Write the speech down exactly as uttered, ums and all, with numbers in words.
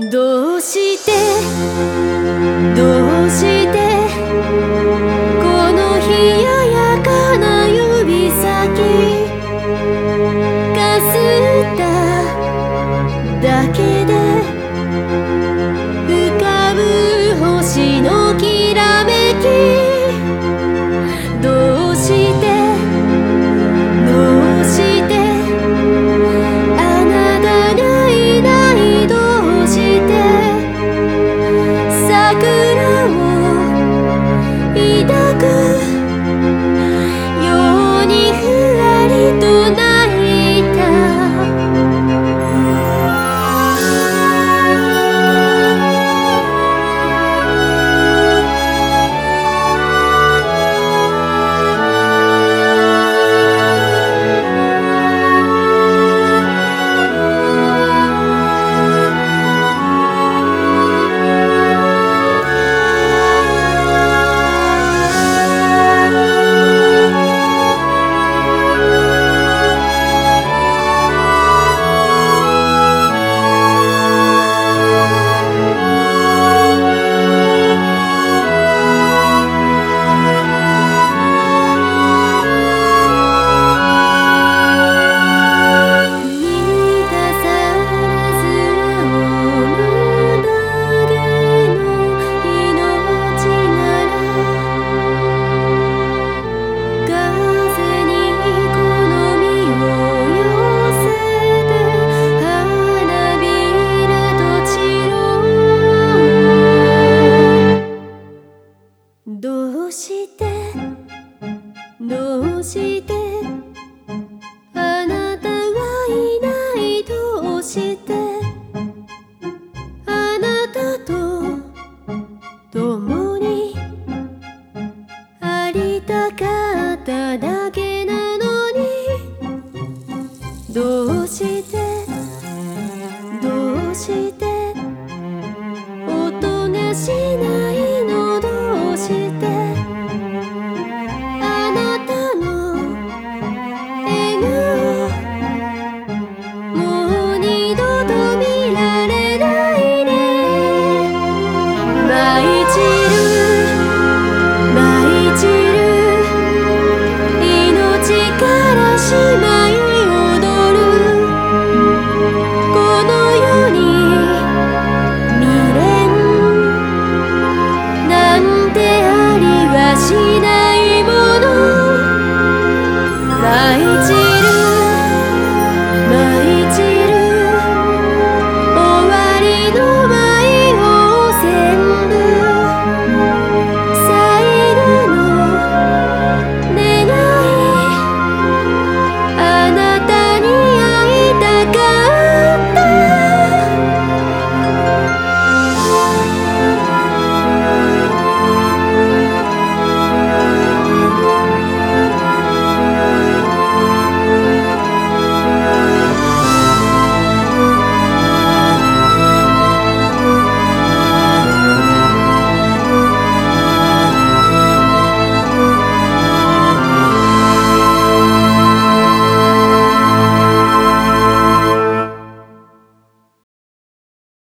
どうしてどうしてこの冷ややかな指先かすっただけで浮かぶ星のきらめきどうしてどうしてあなたがいないどうして桜を抱くようにふわりと泣いたどうしてどうしてあなたはいないどうしてあなたと共にありたかっただけなのにどうしてどうしておとなしな